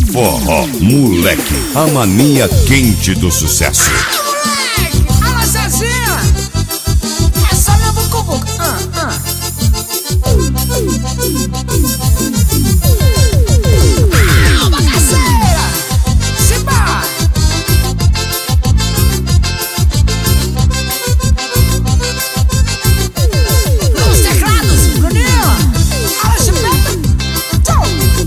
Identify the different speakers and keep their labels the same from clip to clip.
Speaker 1: Forró Moleque, a mania quente do sucesso.
Speaker 2: Moleque, alô Cezinha, é só meu bucu-bucu. Bagaceira, simbora. Nos teclados, Bruninho, alô Chipeta, tchau.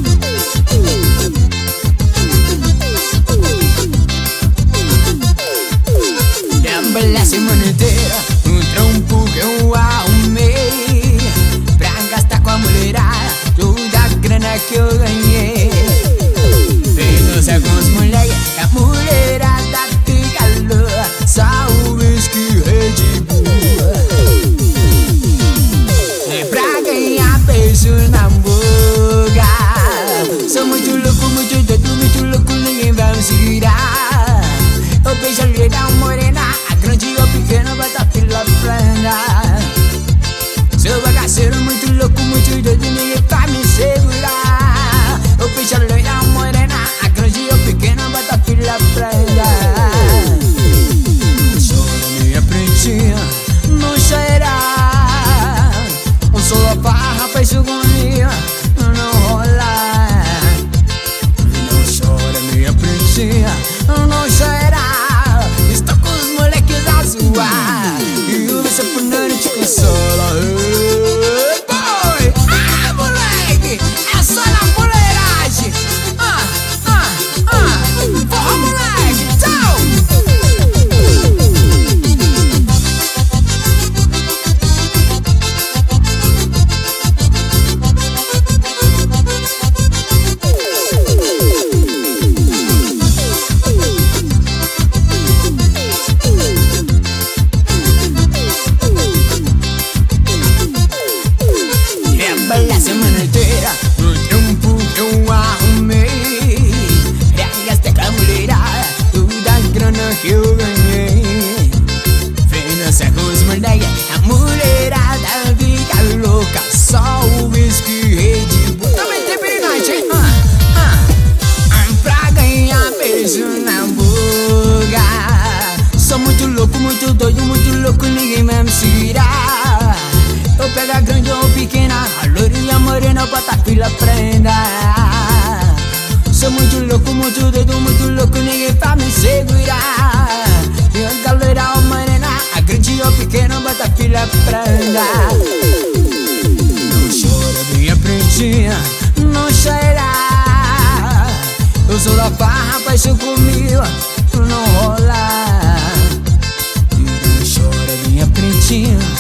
Speaker 2: Trabalhar a semana inteira, um trampo que eu arrumei pra gastar com a mulherada toda a grana que eu ganhei. Fiz com os moleques, a mulherada fica louca, só o whisky Red Bull. É pra ganhar beijo na boca. Sou muito louco, muito doido, muito louco, ninguém vai me segurar. Eu beijo a loira morena, a grande ou pequena vai dar fila pra andar. Sou bagaceiro, muito louco, muito doido, ninguém vai me segurar. Eu beijo a loira morena, a grande ou pequena vai dar fila pra andar. Chora minha pretinha, não chora. Um solo barra faz comigo, não rola. Não chora minha pretinha, não chora. Estou com os moleques a zoar e eu vou ser por noite com sola. Hey, boy! Ah, moleque! É só na fuleiragem! Porra, moleque! Tchau! Trabalhar a semana inteira no trampo que eu arrumei pra gastar com a mulherada toda a grana que eu ganhei. Finança com os moleques, a mulherada fica louca, só o whisky Red Bull. Também tem pinante, hein? Pra ganhar beijo na boca. Sou muito louco, muito doido, muito louco, ninguém vai me segurar. Eu pego a grande ou pequena, a loira e a morena, bota a fila pra andar. Sou muito louco, muito doido, muito louco, ninguém vai me segurar. E a galera ou morena, a grande ou pequena, bota a fila pra andar. Não chora minha pretinha, não chora. Eu sou da farra, faz comigo, não rola. E não chora minha pretinha,